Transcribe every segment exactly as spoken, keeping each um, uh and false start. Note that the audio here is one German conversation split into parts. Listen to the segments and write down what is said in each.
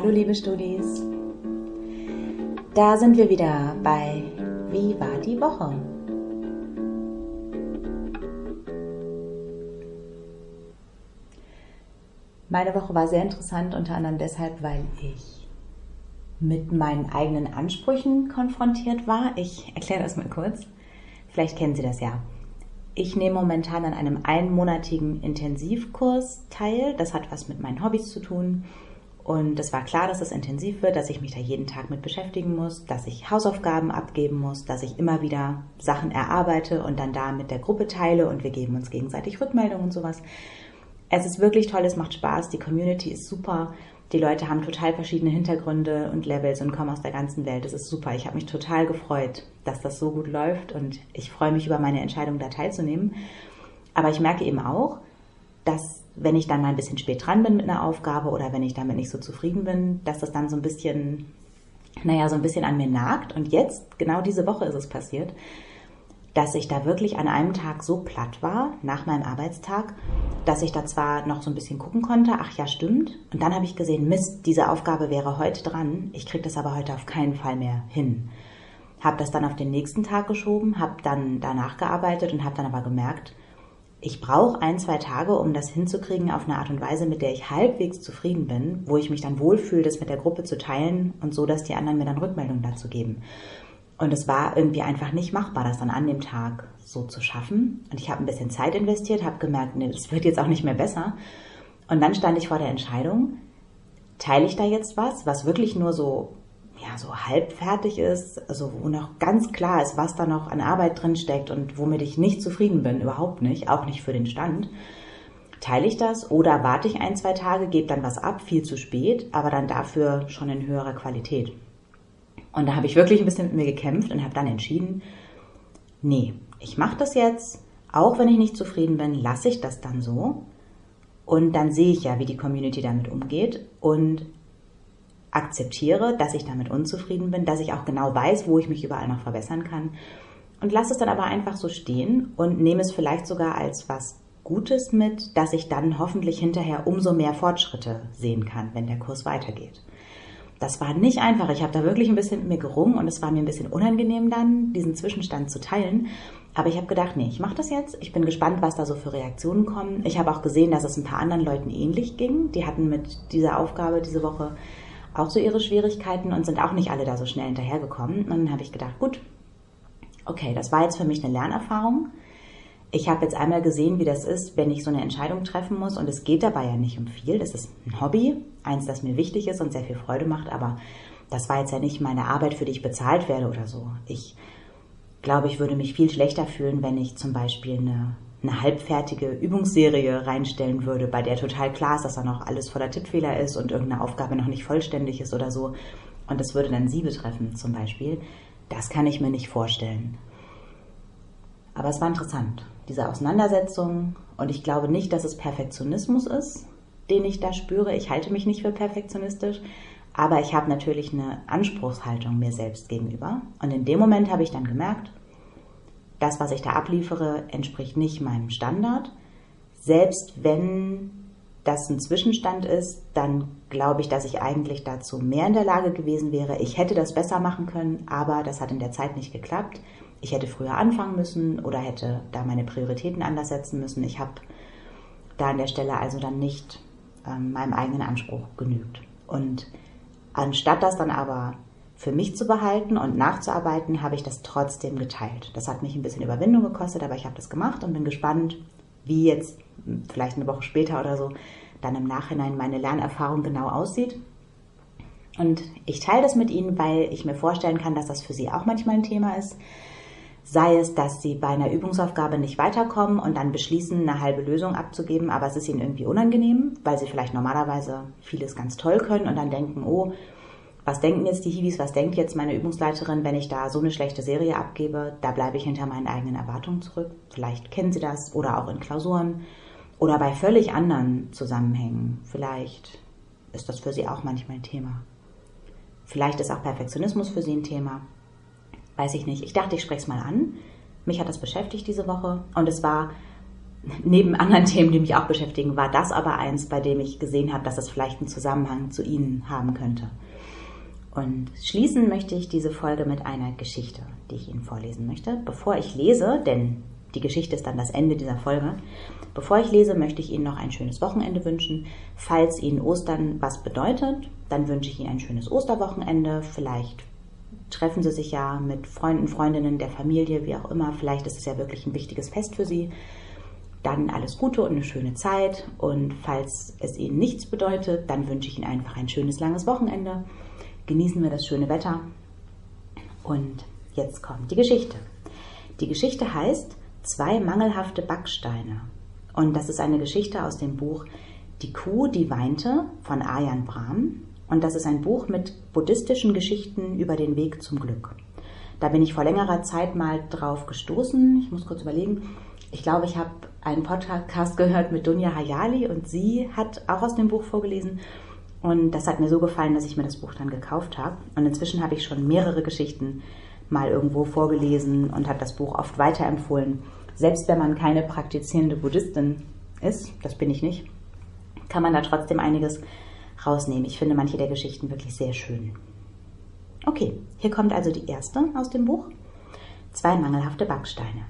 Hallo liebe Studis, da sind wir wieder bei Wie war die Woche? Meine Woche war sehr interessant, unter anderem deshalb, weil ich mit meinen eigenen Ansprüchen konfrontiert war. Ich erkläre das mal kurz, vielleicht kennen Sie das ja. Ich nehme momentan an einem einmonatigen Intensivkurs teil, das hat was mit meinen Hobbys zu tun. Und es war klar, dass es intensiv wird, dass ich mich da jeden Tag mit beschäftigen muss, dass ich Hausaufgaben abgeben muss, dass ich immer wieder Sachen erarbeite und dann da mit der Gruppe teile und wir geben uns gegenseitig Rückmeldungen und sowas. Es ist wirklich toll, es macht Spaß, die Community ist super, die Leute haben total verschiedene Hintergründe und Levels und kommen aus der ganzen Welt. Das ist super, ich habe mich total gefreut, dass das so gut läuft und ich freue mich über meine Entscheidung, da teilzunehmen. Aber ich merke eben auch, dass wenn ich dann mal ein bisschen spät dran bin mit einer Aufgabe oder wenn ich damit nicht so zufrieden bin, dass das dann so ein bisschen, naja, so ein bisschen an mir nagt. Und jetzt, genau diese Woche ist es passiert, dass ich da wirklich an einem Tag so platt war, nach meinem Arbeitstag, dass ich da zwar noch so ein bisschen gucken konnte, ach ja, stimmt. Und dann habe ich gesehen, Mist, diese Aufgabe wäre heute dran, ich kriege das aber heute auf keinen Fall mehr hin. Habe das dann auf den nächsten Tag geschoben, habe dann danach gearbeitet und habe dann aber gemerkt, ich brauche ein, zwei Tage, um das hinzukriegen auf eine Art und Weise, mit der ich halbwegs zufrieden bin, wo ich mich dann wohlfühle, das mit der Gruppe zu teilen und so, dass die anderen mir dann Rückmeldungen dazu geben. Und es war irgendwie einfach nicht machbar, das dann an dem Tag so zu schaffen. Und ich habe ein bisschen Zeit investiert, habe gemerkt, nee, das wird jetzt auch nicht mehr besser. Und dann stand ich vor der Entscheidung, teile ich da jetzt was, was wirklich nur so ja, so halb fertig ist, also wo noch ganz klar ist, was da noch an Arbeit drin steckt und womit ich nicht zufrieden bin, überhaupt nicht, auch nicht für den Stand, teile ich das oder warte ich ein, zwei Tage, gebe dann was ab, viel zu spät, aber dann dafür schon in höherer Qualität. Und da habe ich wirklich ein bisschen mit mir gekämpft und habe dann entschieden, nee, ich mache das jetzt, auch wenn ich nicht zufrieden bin, lasse ich das dann so und dann sehe ich ja, wie die Community damit umgeht und akzeptiere, dass ich damit unzufrieden bin, dass ich auch genau weiß, wo ich mich überall noch verbessern kann und lasse es dann aber einfach so stehen und nehme es vielleicht sogar als was Gutes mit, dass ich dann hoffentlich hinterher umso mehr Fortschritte sehen kann, wenn der Kurs weitergeht. Das war nicht einfach, ich habe da wirklich ein bisschen mit mir gerungen und es war mir ein bisschen unangenehm dann, diesen Zwischenstand zu teilen, aber ich habe gedacht, nee, ich mache das jetzt, ich bin gespannt, was da so für Reaktionen kommen. Ich habe auch gesehen, dass es ein paar anderen Leuten ähnlich ging, die hatten mit dieser Aufgabe diese Woche auch so ihre Schwierigkeiten und sind auch nicht alle da so schnell hinterhergekommen. Und dann habe ich gedacht, gut, okay, das war jetzt für mich eine Lernerfahrung. Ich habe jetzt einmal gesehen, wie das ist, wenn ich so eine Entscheidung treffen muss und es geht dabei ja nicht um viel. Das ist ein Hobby, eins, das mir wichtig ist und sehr viel Freude macht, aber das war jetzt ja nicht meine Arbeit, für die ich bezahlt werde oder so. Ich glaube, ich würde mich viel schlechter fühlen, wenn ich zum Beispiel eine eine halbfertige Übungsserie reinstellen würde, bei der total klar ist, dass da noch alles voller Tippfehler ist und irgendeine Aufgabe noch nicht vollständig ist oder so. Und das würde dann Sie betreffen zum Beispiel. Das kann ich mir nicht vorstellen. Aber es war interessant, diese Auseinandersetzung. Und ich glaube nicht, dass es Perfektionismus ist, den ich da spüre. Ich halte mich nicht für perfektionistisch. Aber ich habe natürlich eine Anspruchshaltung mir selbst gegenüber. Und in dem Moment habe ich dann gemerkt, das, was ich da abliefere, entspricht nicht meinem Standard. Selbst wenn das ein Zwischenstand ist, dann glaube ich, dass ich eigentlich dazu mehr in der Lage gewesen wäre. Ich hätte das besser machen können, aber das hat in der Zeit nicht geklappt. Ich hätte früher anfangen müssen oder hätte da meine Prioritäten anders setzen müssen. Ich habe da an der Stelle also dann nicht ähm, meinem eigenen Anspruch genügt. Und anstatt das dann aber für mich zu behalten und nachzuarbeiten, habe ich das trotzdem geteilt. Das hat mich ein bisschen Überwindung gekostet, aber ich habe das gemacht und bin gespannt, wie jetzt vielleicht eine Woche später oder so dann im Nachhinein meine Lernerfahrung genau aussieht. Und ich teile das mit Ihnen, weil ich mir vorstellen kann, dass das für Sie auch manchmal ein Thema ist. Sei es, dass Sie bei einer Übungsaufgabe nicht weiterkommen und dann beschließen, eine halbe Lösung abzugeben, aber es ist Ihnen irgendwie unangenehm, weil Sie vielleicht normalerweise vieles ganz toll können und dann denken, oh, was denken jetzt die Hiwis, was denkt jetzt meine Übungsleiterin, wenn ich da so eine schlechte Serie abgebe? Da bleibe ich hinter meinen eigenen Erwartungen zurück. Vielleicht kennen Sie das oder auch in Klausuren oder bei völlig anderen Zusammenhängen. Vielleicht ist das für Sie auch manchmal ein Thema. Vielleicht ist auch Perfektionismus für Sie ein Thema. Weiß ich nicht. Ich dachte, ich spreche es mal an. Mich hat das beschäftigt diese Woche und es war neben anderen Themen, die mich auch beschäftigen, war das aber eins, bei dem ich gesehen habe, dass es vielleicht einen Zusammenhang zu Ihnen haben könnte. Und schließen möchte ich diese Folge mit einer Geschichte, die ich Ihnen vorlesen möchte. Bevor ich lese, denn die Geschichte ist dann das Ende dieser Folge, bevor ich lese, möchte ich Ihnen noch ein schönes Wochenende wünschen. Falls Ihnen Ostern was bedeutet, dann wünsche ich Ihnen ein schönes Osterwochenende. Vielleicht treffen Sie sich ja mit Freunden, Freundinnen, der Familie, wie auch immer. Vielleicht ist es ja wirklich ein wichtiges Fest für Sie. Dann alles Gute und eine schöne Zeit. Und falls es Ihnen nichts bedeutet, dann wünsche ich Ihnen einfach ein schönes, langes Wochenende. Genießen wir das schöne Wetter. Und jetzt kommt die Geschichte. Die Geschichte heißt Zwei mangelhafte Backsteine. Und das ist eine Geschichte aus dem Buch Die Kuh, die weinte von Ajahn Brahm. Und das ist ein Buch mit buddhistischen Geschichten über den Weg zum Glück. Da bin ich vor längerer Zeit mal drauf gestoßen. Ich muss kurz überlegen. Ich glaube, ich habe einen Podcast gehört mit Dunja Hayali und sie hat auch aus dem Buch vorgelesen. Und das hat mir so gefallen, dass ich mir das Buch dann gekauft habe. Und inzwischen habe ich schon mehrere Geschichten mal irgendwo vorgelesen und habe das Buch oft weiterempfohlen. Selbst wenn man keine praktizierende Buddhistin ist, das bin ich nicht, kann man da trotzdem einiges rausnehmen. Ich finde manche der Geschichten wirklich sehr schön. Okay, hier kommt also die erste aus dem Buch. Zwei mangelhafte Backsteine.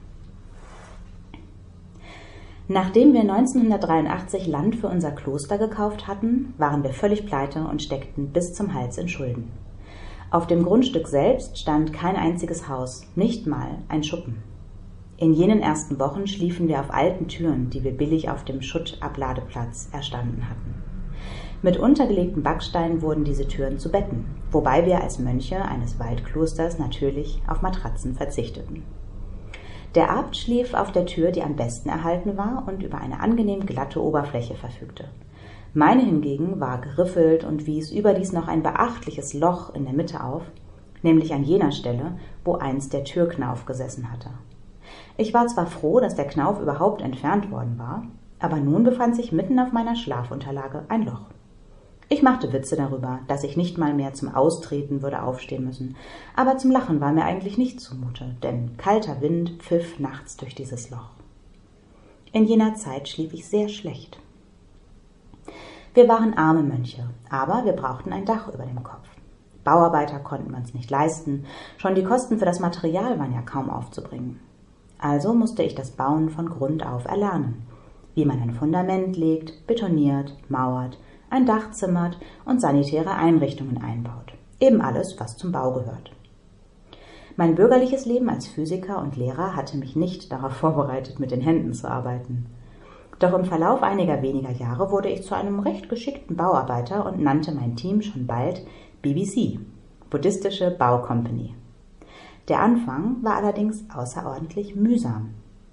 Nachdem wir neunzehnhundertdreiundachtzig Land für unser Kloster gekauft hatten, waren wir völlig pleite und steckten bis zum Hals in Schulden. Auf dem Grundstück selbst stand kein einziges Haus, nicht mal ein Schuppen. In jenen ersten Wochen schliefen wir auf alten Türen, die wir billig auf dem Schuttabladeplatz erstanden hatten. Mit untergelegten Backsteinen wurden diese Türen zu Betten, wobei wir als Mönche eines Waldklosters natürlich auf Matratzen verzichteten. Der Abt schlief auf der Tür, die am besten erhalten war und über eine angenehm glatte Oberfläche verfügte. Meine hingegen war geriffelt und wies überdies noch ein beachtliches Loch in der Mitte auf, nämlich an jener Stelle, wo einst der Türknauf gesessen hatte. Ich war zwar froh, dass der Knauf überhaupt entfernt worden war, aber nun befand sich mitten auf meiner Schlafunterlage ein Loch. Ich machte Witze darüber, dass ich nicht mal mehr zum Austreten würde aufstehen müssen, aber zum Lachen war mir eigentlich nicht zumute, denn kalter Wind pfiff nachts durch dieses Loch. In jener Zeit schlief ich sehr schlecht. Wir waren arme Mönche, aber wir brauchten ein Dach über dem Kopf. Bauarbeiter konnten wir uns nicht leisten, schon die Kosten für das Material waren ja kaum aufzubringen. Also musste ich das Bauen von Grund auf erlernen, wie man ein Fundament legt, betoniert, mauert, ein Dach zimmert und sanitäre Einrichtungen einbaut. Eben alles, was zum Bau gehört. Mein bürgerliches Leben als Physiker und Lehrer hatte mich nicht darauf vorbereitet, mit den Händen zu arbeiten. Doch im Verlauf einiger weniger Jahre wurde ich zu einem recht geschickten Bauarbeiter und nannte mein Team schon bald B B C, Buddhistische Baucompany. Der Anfang war allerdings außerordentlich mühsam.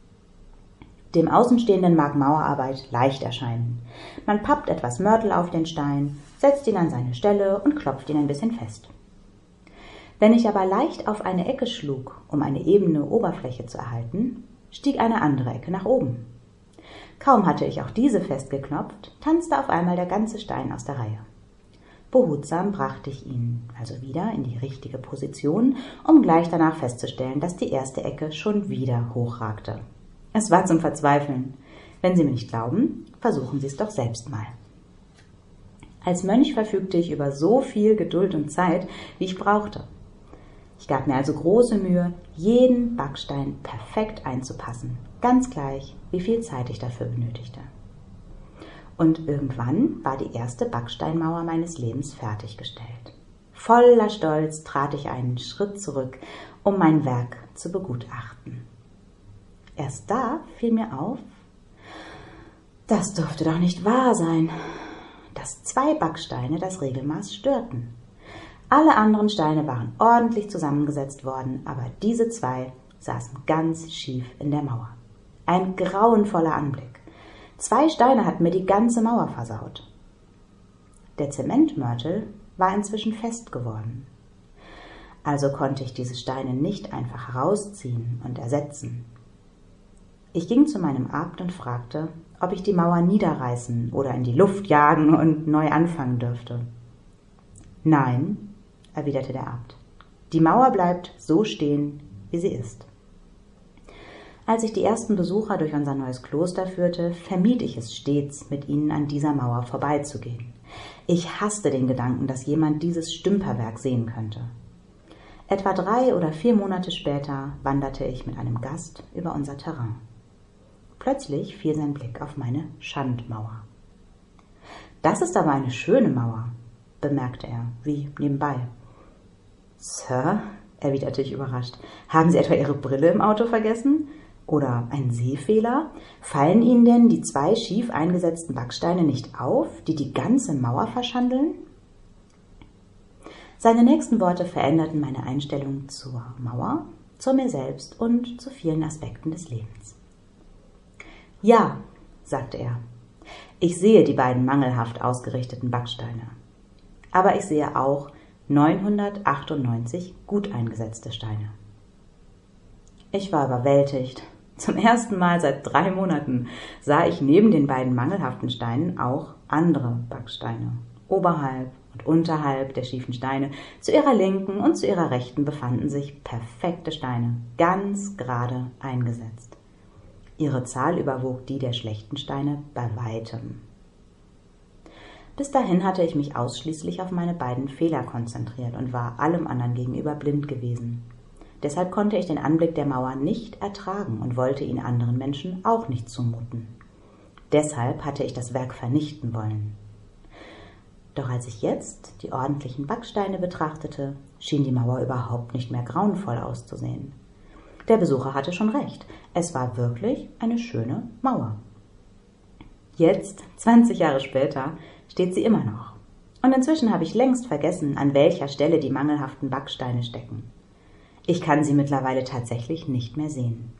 Dem Außenstehenden mag Mauerarbeit leicht erscheinen. Man pappt etwas Mörtel auf den Stein, setzt ihn an seine Stelle und klopft ihn ein bisschen fest. Wenn ich aber leicht auf eine Ecke schlug, um eine ebene Oberfläche zu erhalten, stieg eine andere Ecke nach oben. Kaum hatte ich auch diese festgeklopft, tanzte auf einmal der ganze Stein aus der Reihe. Behutsam brachte ich ihn also wieder in die richtige Position, um gleich danach festzustellen, dass die erste Ecke schon wieder hochragte. Es war zum Verzweifeln. Wenn Sie mir nicht glauben, versuchen Sie es doch selbst mal. Als Mönch verfügte ich über so viel Geduld und Zeit, wie ich brauchte. Ich gab mir also große Mühe, jeden Backstein perfekt einzupassen, ganz gleich, wie viel Zeit ich dafür benötigte. Und irgendwann war die erste Backsteinmauer meines Lebens fertiggestellt. Voller Stolz trat ich einen Schritt zurück, um mein Werk zu begutachten. Erst da fiel mir auf, das durfte doch nicht wahr sein, dass zwei Backsteine das Regelmaß störten. Alle anderen Steine waren ordentlich zusammengesetzt worden, aber diese zwei saßen ganz schief in der Mauer. Ein grauenvoller Anblick. Zwei Steine hatten mir die ganze Mauer versaut. Der Zementmörtel war inzwischen fest geworden. Also konnte ich diese Steine nicht einfach herausziehen und ersetzen. Ich ging zu meinem Abt und fragte, ob ich die Mauer niederreißen oder in die Luft jagen und neu anfangen dürfte. Nein, erwiderte der Abt. Die Mauer bleibt so stehen, wie sie ist. Als ich die ersten Besucher durch unser neues Kloster führte, vermied ich es stets, mit ihnen an dieser Mauer vorbeizugehen. Ich hasste den Gedanken, dass jemand dieses Stümperwerk sehen könnte. Etwa drei oder vier Monate später wanderte ich mit einem Gast über unser Terrain. Plötzlich fiel sein Blick auf meine Schandmauer. »Das ist aber eine schöne Mauer«, bemerkte er, wie nebenbei. »Sir«, erwiderte ich überrascht, »haben Sie etwa Ihre Brille im Auto vergessen? Oder ein Sehfehler? Fallen Ihnen denn die zwei schief eingesetzten Backsteine nicht auf, die die ganze Mauer verschandeln?« Seine nächsten Worte veränderten meine Einstellung zur Mauer, zu mir selbst und zu vielen Aspekten des Lebens. »Ja«, sagte er, »ich sehe die beiden mangelhaft ausgerichteten Backsteine. Aber ich sehe auch neunhundertachtundneunzig gut eingesetzte Steine.« Ich war überwältigt. Zum ersten Mal seit drei Monaten sah ich neben den beiden mangelhaften Steinen auch andere Backsteine. Oberhalb und unterhalb der schiefen Steine, zu ihrer Linken und zu ihrer Rechten befanden sich perfekte Steine, ganz gerade eingesetzt. Ihre Zahl überwog die der schlechten Steine bei weitem. Bis dahin hatte ich mich ausschließlich auf meine beiden Fehler konzentriert und war allem anderen gegenüber blind gewesen. Deshalb konnte ich den Anblick der Mauer nicht ertragen und wollte ihn anderen Menschen auch nicht zumuten. Deshalb hatte ich das Werk vernichten wollen. Doch als ich jetzt die ordentlichen Backsteine betrachtete, schien die Mauer überhaupt nicht mehr grauenvoll auszusehen. Der Besucher hatte schon recht, es war wirklich eine schöne Mauer. Jetzt, zwanzig Jahre später, steht sie immer noch. Und inzwischen habe ich längst vergessen, an welcher Stelle die mangelhaften Backsteine stecken. Ich kann sie mittlerweile tatsächlich nicht mehr sehen.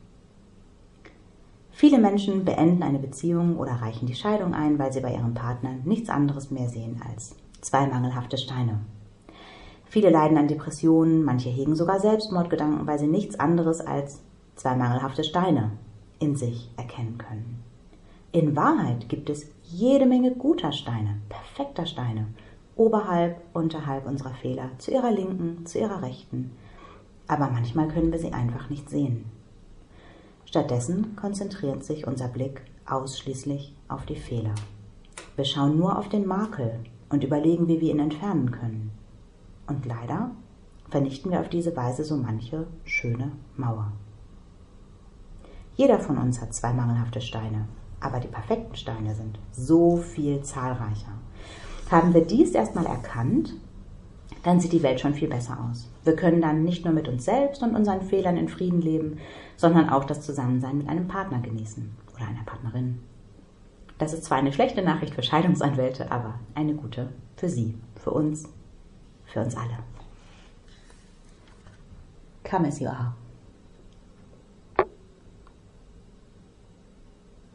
Viele Menschen beenden eine Beziehung oder reichen die Scheidung ein, weil sie bei ihrem Partner nichts anderes mehr sehen als zwei mangelhafte Steine. Viele leiden an Depressionen, manche hegen sogar Selbstmordgedanken, weil sie nichts anderes als zwei mangelhafte Steine in sich erkennen können. In Wahrheit gibt es jede Menge guter Steine, perfekter Steine, oberhalb, unterhalb unserer Fehler, zu ihrer Linken, zu ihrer Rechten. Aber manchmal können wir sie einfach nicht sehen. Stattdessen konzentriert sich unser Blick ausschließlich auf die Fehler. Wir schauen nur auf den Makel und überlegen, wie wir ihn entfernen können. Und leider vernichten wir auf diese Weise so manche schöne Mauer. Jeder von uns hat zwei mangelhafte Steine, aber die perfekten Steine sind so viel zahlreicher. Haben wir dies erstmal erkannt, dann sieht die Welt schon viel besser aus. Wir können dann nicht nur mit uns selbst und unseren Fehlern in Frieden leben, sondern auch das Zusammensein mit einem Partner genießen oder einer Partnerin. Das ist zwar eine schlechte Nachricht für Scheidungsanwälte, aber eine gute für Sie, für uns, für uns alle. Come as you are.